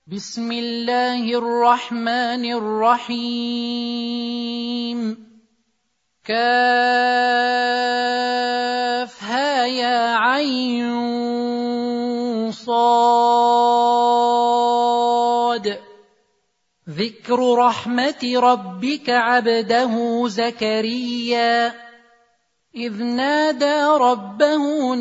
بسم الله الرحمن الرحيم كافها يا عين صاد ذكر رحمة ربك عبده زكريا إذ نادى ربه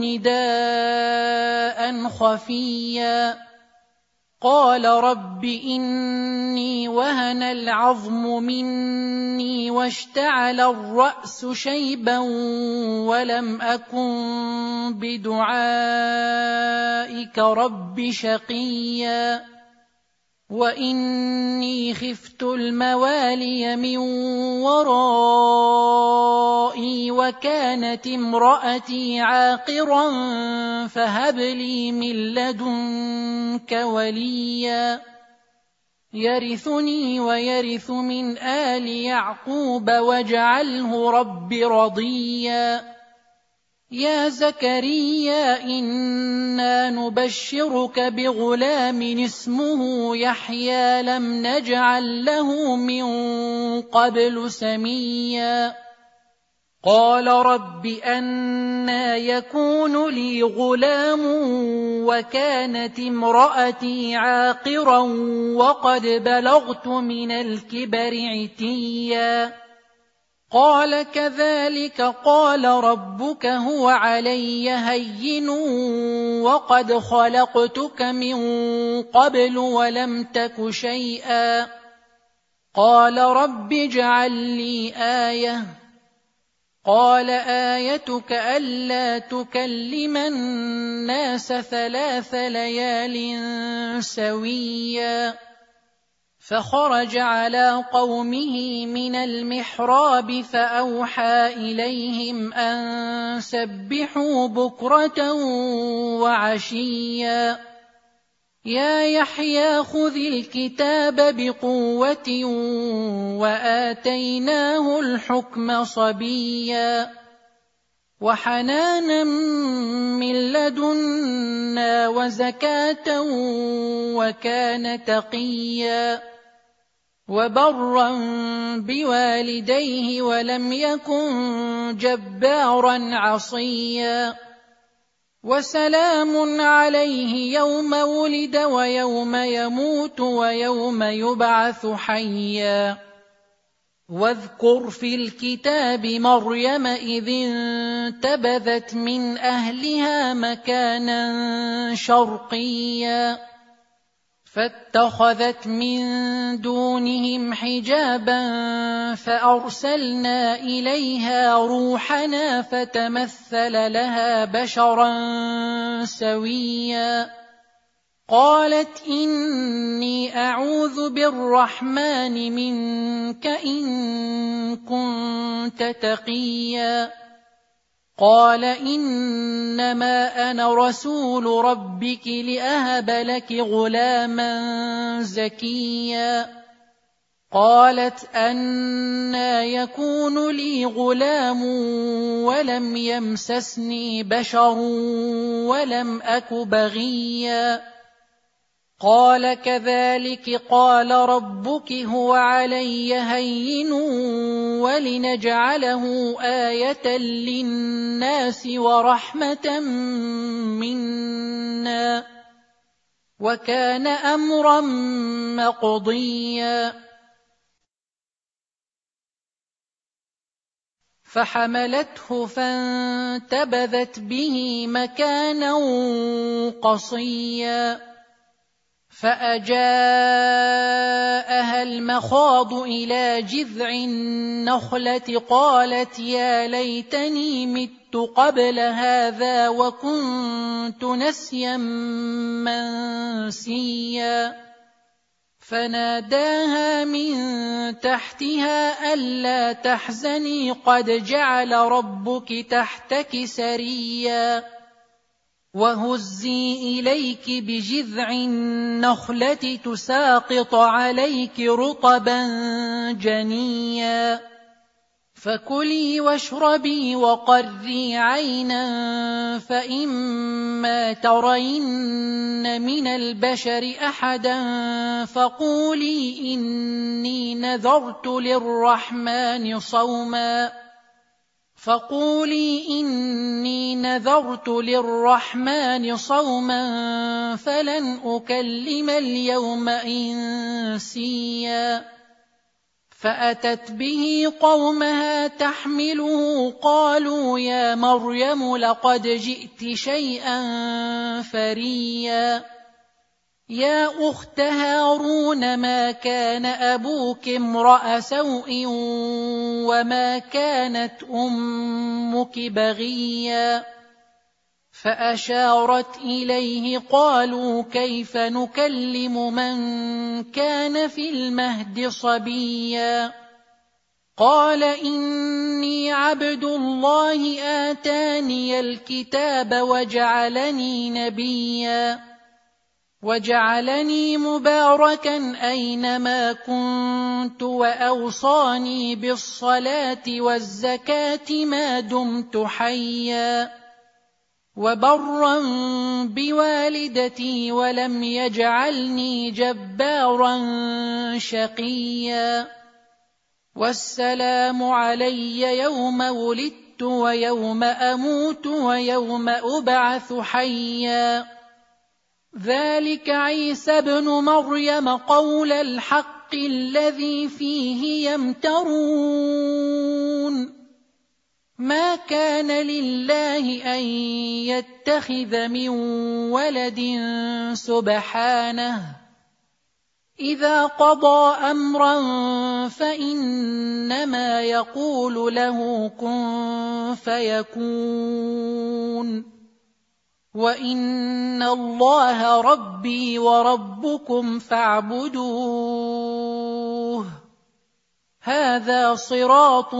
نداء خفيا قال رب إني وهن العظم مني واشتعل الرأس شيبا ولم أكن بدعائك رب شقيا وإني خفت الموالي من ورائي وكانت امرأتي عاقرا فهب لي من لدنك وليا يرثني ويرث من آل يعقوب واجعله رب رضيا يا زكريا إنا نبشرك بغلام اسمه يحيى لم نجعل له من قبل سميا قال رب أنى يكون لي غلام وكانت امرأتي عاقرا وقد بلغت من الكبر عتيا قال كذلك قال ربك هو علي هين وقد خلقتك من قبل ولم تك شيئا قال رب اجعل لي آية قال آيتك ألا تكلم الناس 3 ليال سويا فخرج على قومه من المحراب فأوحى إليهم أن سبحوا بكرة وعشيا يا يحيى خذ الكتاب بقوة وآتيناه الحكم صبيا وحنانا من لدنا وزكاة وكان تقيا وبرا بوالديه ولم يكن جبارا عصيا وسلام عليه يوم ولد ويوم يموت ويوم يبعث حيا واذكر في الكتاب مريم إذ انتبذت من أهلها مكانا شرقيا فاتخذت من دونهم حجابا فأرسلنا إليها روحنا فتمثل لها بشرا سويا قالت إني أعوذ بالرحمن منك إن كنت تقيا قال إنما أنا رسول ربك لأهب لك غلاما زكيا قالت أنى يكون لي غلام ولم يمسسني بشر ولم أك بغيا قال كذلك قال ربك هو علي هين ولنجعله آية للناس ورحمة منا وكان أمرا مقضيا فحملته فانتبذت به مكانا قصيا فأجاءها المخاض إلى جذع النخلة قالت يا ليتني مت قبل هذا وكنت نسيا منسيا فناداها من تحتها ألا تحزني قد جعل ربك تحتك سريا وهزي إليك بجذع النخلة تساقط عليك رطبا جنيا فكلي واشربي وقري عينا فإما ترين من البشر أحدا فقولي إني نذرت للرحمن صوما فلن أكلم اليوم إنسيا. فأتت به قومها تحمله قالوا يا مريم لقد جئت شيئا فريا. يا أخت هارون ما كان أبوك امرأ سوء وما كانت أمك بغيا. فأشارت إليه قالوا كيف نكلم من كان في المهد صبيا. قال إني عبد الله آتاني الكتاب وجعلني نبيا وجعلني مباركا أينما كنت وأوصاني بالصلاة والزكاة ما دمت حيا وبرا بوالدتي ولم يجعلني جبارا شقيا. والسلام علي يوم ولدت ويوم أموت ويوم أبعث حيا. ذلك عيسى ابن مريم قول الحق الذي فيه يمترون. ما كان لله أن يتخذ من ولد سبحانه إذا قضى أمرا فإنما يقول له كن فيكون. وإن الله ربي وربكم فاعبدوه هذا صراط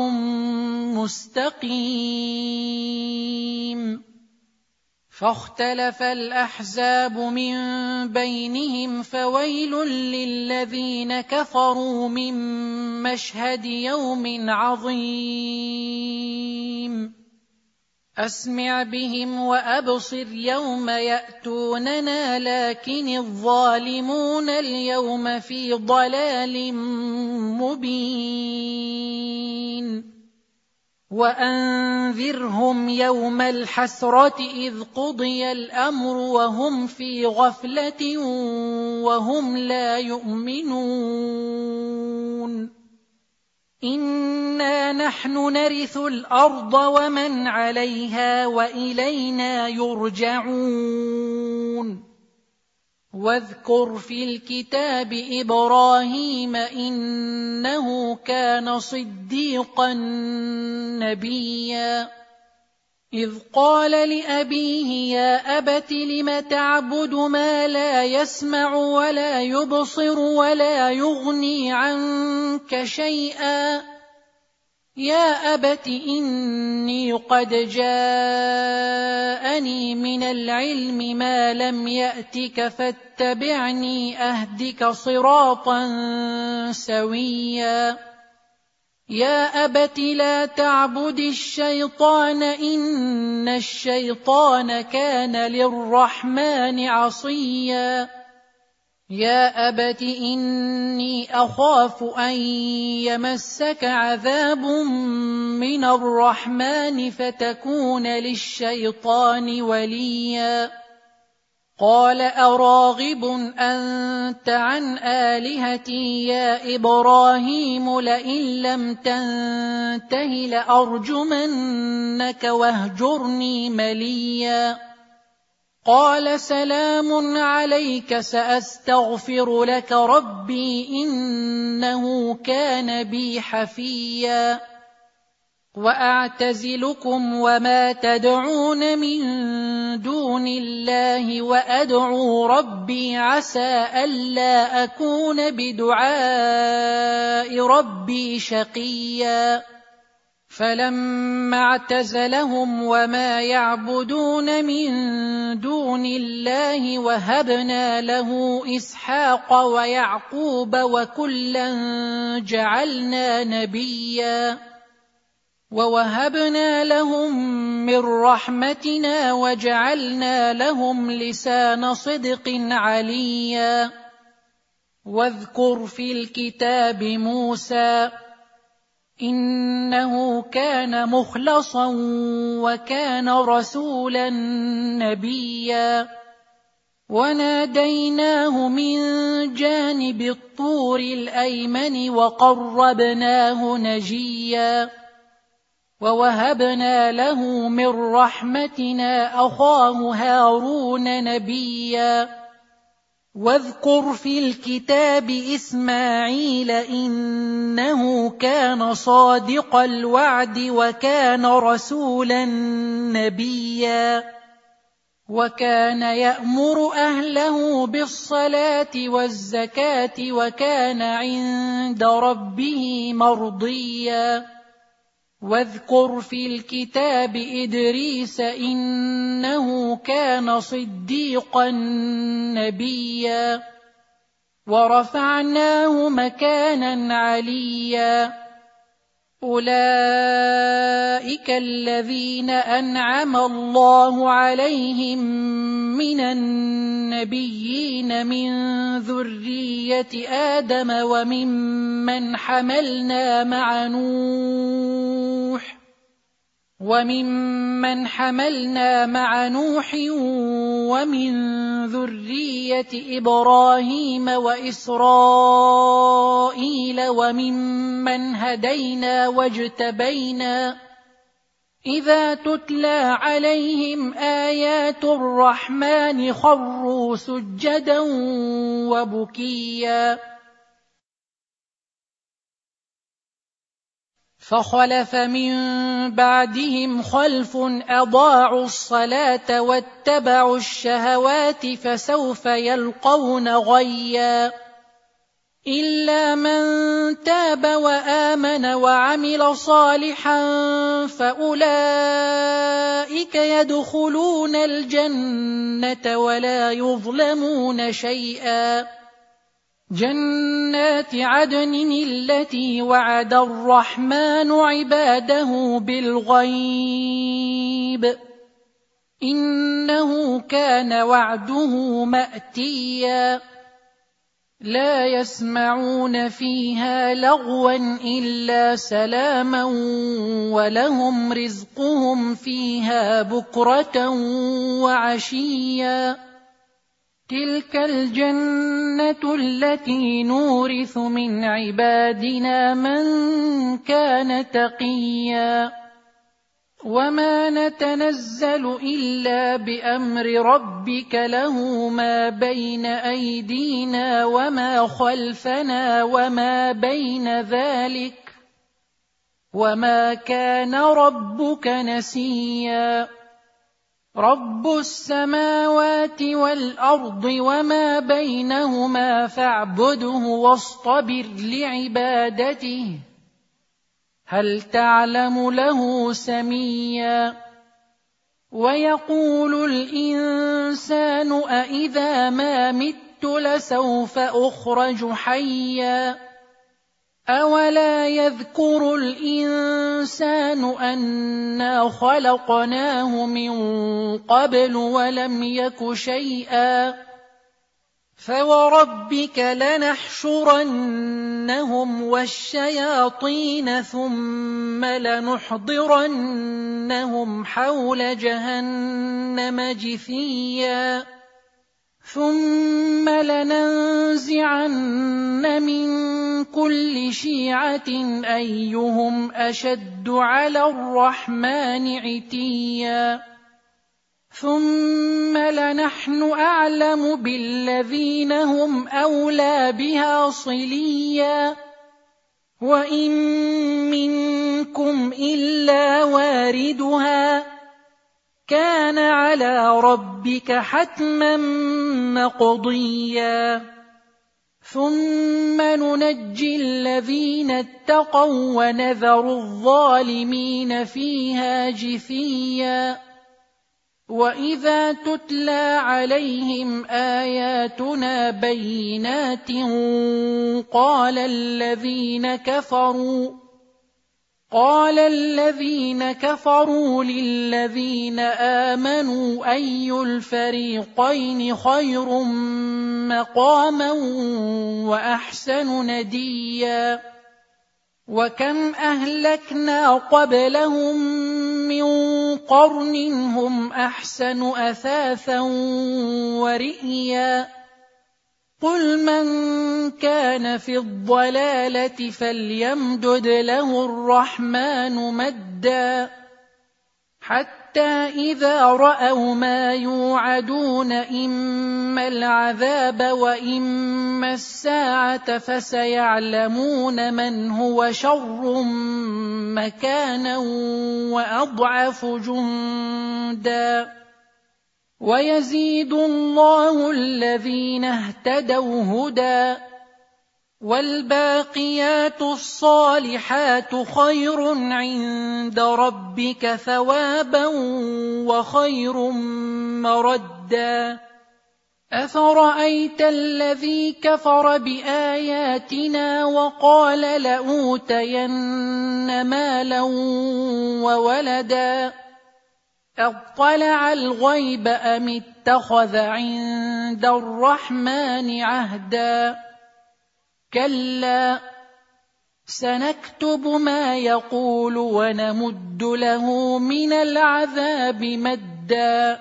مستقيم. فاختلف الأحزاب من بينهم فويل للذين كفروا من مشهد يوم عظيم. أسمع بهم وأبصر يوم يأتوننا لكن الظالمون اليوم في ضلال مبين. وأنذرهم يوم الحسرة إذ قضي الأمر وهم في غفلة وهم لا يؤمنون. إنا نحن نرث الأرض ومن عليها وإلينا يرجعون. واذكر في الكتاب إبراهيم إنه كان صديقا نبيا. إذ قال لأبيه يا أبت لم تعبد ما لا يسمع ولا يبصر ولا يغني عنك شيئا. يا أبت إني قد جاءني من العلم ما لم يأتك فاتبعني أهدك صراطا سويا. يا أبت لا تعبد الشيطان إن الشيطان كان للرحمن عصيا. يا أبت إني أخاف أن يمسك عذاب من الرحمن فتكون للشيطان وليا. قال أراغب أنت عن آلهتي يا إبراهيم لئن لم تنته لأرجمنك واهجرني مليا. قال سلام عليك سأستغفر لك ربي إنه كان بي حفيا. وأعتزلكم وما تدعون من دون الله وأدعو ربي عسى ألا أكون بدعاء ربي شقيا. فلما اعتزلهم وما يعبدون من دون الله وهبنا له إسحاق ويعقوب وكلا جعلنا نبيا. ووهبنا لهم من رحمتنا وجعلنا لهم لسان صدق عليا. واذكر في الكتاب موسى إنه كان مخلصا وكان رسولا نبيا. وناديناه من جانب الطور الأيمن وقربناه نجيا. ووهبنا له من رحمتنا أخاه هارون نبيا. واذكر في الكتاب إسماعيل إنه كان صادق الوعد وكان رسولا نبيا. وكان يأمر أهله بالصلاة والزكاة وكان عند ربه مرضيا. واذكر في الكتاب إدريس إنه كان صديقا نبيا. ورفعناه مكانا عليا. أولئك الذين أنعم الله عليهم من النبيين من ذرية آدم وممن حملنا مع نوح ومن ذرية إبراهيم وإسرائيل وممن هدينا واجتبينا. إذا تتلى عليهم آيات الرحمن خروا سجدا وبكيا. فخلف من بعدهم خلف أضاعوا الصلاة واتبعوا الشهوات فسوف يلقون غيا. إلا من تاب وآمن وعمل صالحا فأولئك يدخلون الجنة ولا يظلمون شيئا. جنات عدن التي وعد الرحمن عباده بالغيب إنه كان وعده مأتيا. لا يسمعون فيها لغوا إلا سلاما ولهم رزقهم فيها بكرة وعشيا. تلك الجنة التي نورث من عبادنا من كان تقيا. وما نتنزل إلا بأمر ربك له ما بين أيدينا وما خلفنا وما بين ذلك وما كان ربك نسيا. رب السماوات والأرض وما بينهما فاعبده واصطبر لعبادته هل تعلم له سميا. ويقول الإنسان أإذا ما مت لسوف أخرج حيا. أولا يذكر الإنسان أنا خلقناه من قبل ولم يك شيئا. فوربك لنحشرنهم والشياطين ثم لنحضرنهم حول جهنم جثيا. ثم لننزعن من كل شيعة أيهم أشد على الرحمن عتيا. ثم لنحن أعلم بالذين هم أولى بها صليا. وإن منكم إلا واردها كان على ربك حتما مقضيا. ثم ننجي الذين اتقوا ونذر الظالمين فيها جثيا. وإذا تتلى عليهم آياتنا بينات قال الذين كفروا قال الذين كفروا للذين آمنوا أي الفريقين خير مقاما وأحسن نديا وكم أهلكنا قبلهم من قرن هم أحسن أثاثا ورئيا قل من كان في الضلالة فليمدد له الرحمن مدا حتى إذا رأوا ما يوعدون إما العذاب وإما الساعة فسيعلمون من هو شر مكانا وأضعف جندا ويزيد الله الذين اهتدوا هدى والباقيات الصالحات خير عند ربك ثوابا وخير مردا أفرأيت الذي كفر بآياتنا وقال لأوتين مالا وولدا أطلع الغيب أم اتخذ عند الرحمن عهدا كلا سنكتب ما يقول ونمد له من العذاب مدا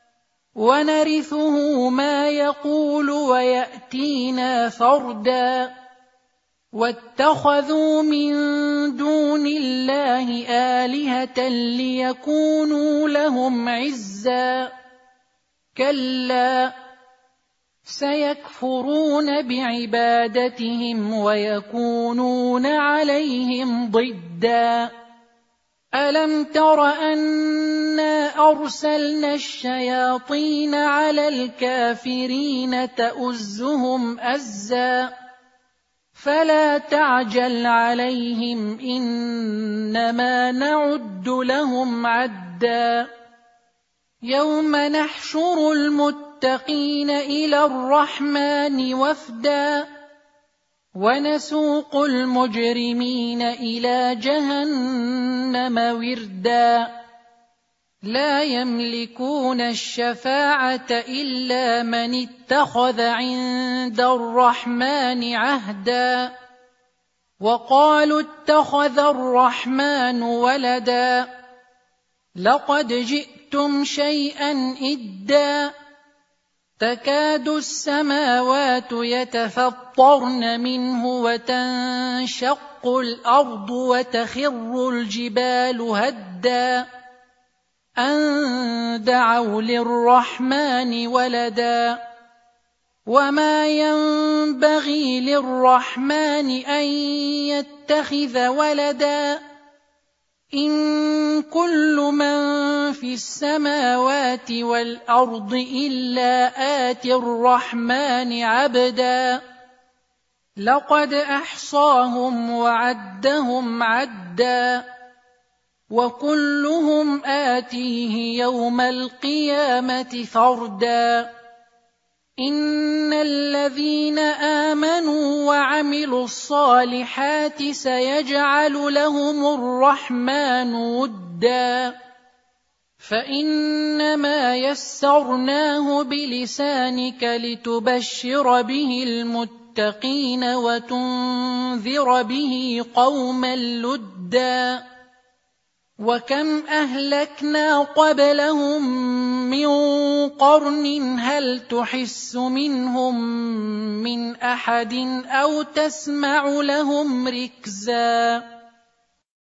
ونرثه ما يقول ويأتينا فردا واتخذوا من دون الله آلهة ليكونوا لهم عزا كلا سيكفرون بعبادتهم ويكونون عليهم ضدا ألم تر أنا أرسلنا الشياطين على الكافرين تؤزهم أزا فلا تعجل عليهم إنما نعد لهم عدا يوم نحشر المتقين إلى الرحمن وفدا ونسوق المجرمين إلى جهنم وردا لا يملكون الشفاعة إلا من اتخذ عند الرحمن عهدا وقالوا اتخذ الرحمن ولدا لقد جئتم شيئا إدا تكاد السماوات يتفطرن منه وتنشق الأرض وتخر الجبال هدا أن دعوا للرحمن ولدا وما ينبغي للرحمن أن يتخذ ولدا إن كل من في السماوات والأرض إلا آتي الرحمن عبدا لقد أحصاهم وعدهم عدا وكلهم آتيه يوم القيامة فردا إن الذين آمنوا وعملوا الصالحات سيجعل لهم الرحمن ودا فإنما يسرناه بلسانك لتبشر به المتقين وتنذر به قوما لدا وكم أهلكنا قبلهم من قرن هل تحس منهم من أحد أو تسمع لهم ركزا